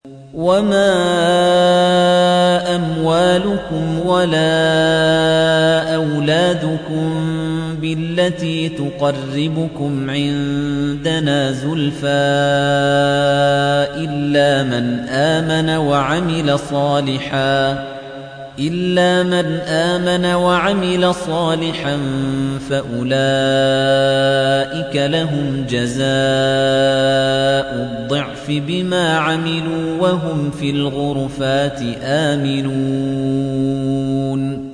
وما أموالكم ولا أولادكم بالتي تقربكم عندنا زلفى إلا من آمن وعمل صالحا فأولئك لهم جزاء الضعف بما عملوا وهم في الغرفات آمنون